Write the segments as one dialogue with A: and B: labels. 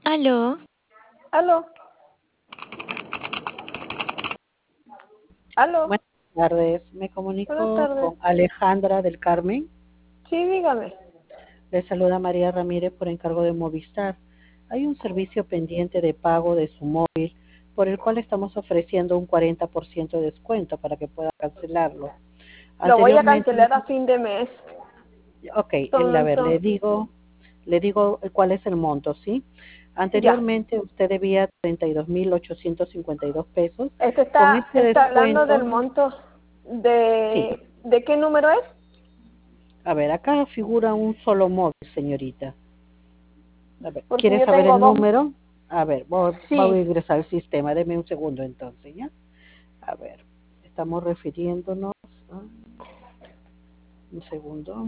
A: Aló,
B: Aló, aló,
C: Buenas tardes, me
B: buenas
C: comunico
B: tardes.
C: con Alejandra del Carmen.
B: Sí, dígame.
C: Le saluda María Ramírez por encargo de Movistar. Hay un servicio pendiente de pago de su móvil por el cual estamos ofreciendo un 40% de descuento para que pueda cancelarlo.
B: Lo voy a
C: Anteriormente,
B: cancelar a fin de mes.
C: ok, a ver,
B: Entonces,
C: le digo cuál es el monto, ¿sí?
B: ya.
C: Anteriormente usted debía 32.852 pesos.
B: Este
C: Con
B: está,
C: este
B: está hablando del
C: descuento,
B: monto
C: sí.
B: ¿de qué número es?
C: A ver, acá figura un solo móvil, señorita. A ver,
B: Porque
C: ¿quiere
B: yo
C: saber
B: tengo
C: el
B: dos.
C: número? A ver, voy
B: Sí,
C: a ingresar al sistema. Deme un segundo entonces, ¿ya? A ver, estamos refiriéndonos a... Un segundo.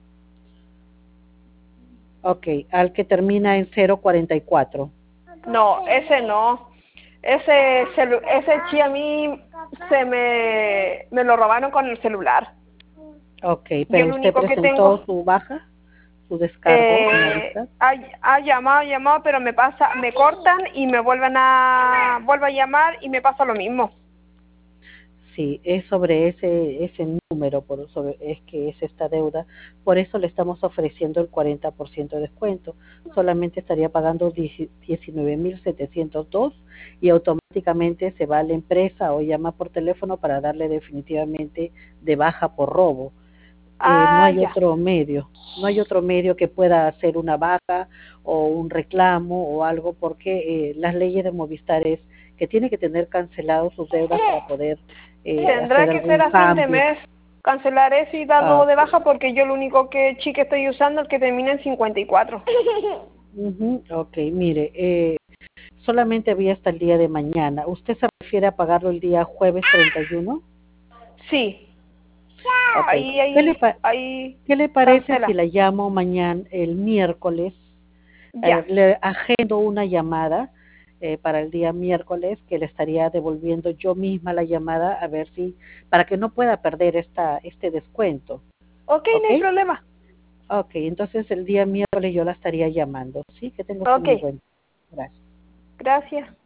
C: Ok, al que termina en 044.
B: no, ese no. Ese chi a mí me lo robaron con el celular.
C: Ok,
B: Yo
C: pero
B: lo
C: usted
B: único que tengo,
C: presentó su baja, su descargo a Movistar.
B: ha llamado, pero me cortan y vuelvo a llamar y me pasa lo mismo.
C: Sí, es sobre ese número, es que es esta deuda. Por eso le estamos ofreciendo el 40% de descuento. Solamente estaría pagando 19.702 y automáticamente se va a la empresa o llama por teléfono para darle definitivamente de baja por robo. No
B: Ah,
C: hay
B: ya.
C: otro medio. No hay otro medio que pueda hacer una baja o un reclamo o algo porque las leyes de Movistar es que tiene que tener cancelados sus deudas para poder
B: Tendrá
C: hacer
B: que ser
C: algún
B: a fin de
C: cambio.
B: mes. Cancelar eso y darlo
C: Ah,
B: de baja porque yo lo único que chique estoy usando es el que termina en 54.
C: ok, mire, solamente había hasta el día de mañana. ¿Usted se refiere a pagarlo el día jueves 31?
B: Sí,
C: Ok,
B: ahí,
C: ¿qué le,
B: ahí,
C: pa-
B: ahí,
C: qué le parece si
B: cancela.
C: la llamo mañana, el miércoles?
B: Ya.
C: Le agendo una llamada para el día miércoles que le estaría devolviendo yo misma la llamada a ver si, para que no pueda perder este descuento.
B: Ok,
C: ¿Ok?
B: no hay problema.
C: Ok, entonces el día miércoles yo la estaría llamando. Sí, que tenga usted
B: Ok,
C: muy buen. Gracias.
B: gracias.